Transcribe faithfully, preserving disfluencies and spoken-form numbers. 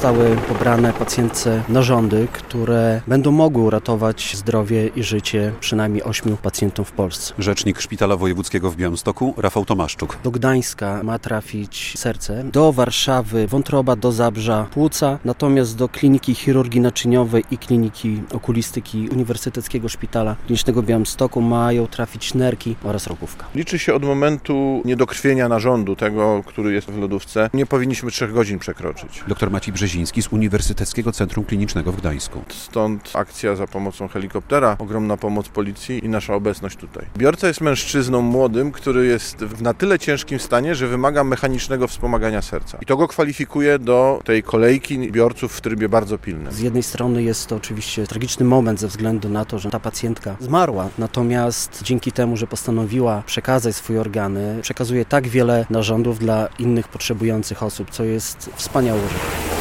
zostały pobrane pacjentce narządy, które będą mogły uratować zdrowie i życie przynajmniej ośmiu pacjentom w Polsce. Rzecznik Szpitala Wojewódzkiego w Białymstoku, Rafał Tomaszczuk. Do Gdańska ma trafić serce, do Warszawy wątroba, do Zabrza płuca, natomiast do Kliniki Chirurgii Naczyniowej i Kliniki Okulistyki Uniwersyteckiego Szpitala Klinicznego w Białymstoku mają trafić nerki oraz rogówka. Liczy się od momentu niedokrwienia narządu, tego, który jest w lodówce. Nie powinniśmy trzech godzin przekroczyć. Doktor Maciej Brzeziński z Uniwersyteckiego Centrum Klinicznego w Gdańsku. Stąd akcja za pomocą helikoptera, ogromna pomoc policji i nasza obecność tutaj. Biorca jest mężczyzną młodym, który jest w na tyle ciężkim stanie, że wymaga mechanicznego wspomagania serca. I to go kwalifikuje do tej kolejki biorców w trybie bardzo pilnym. Z jednej strony jest to oczywiście tragiczny moment ze względu na to, że ta pacjentka zmarła, natomiast dzięki temu, że postanowiła przekazać swoje organy, przekazuje tak wiele narządów dla innych potrzebujących osób, co jest wspaniałą rzeczą.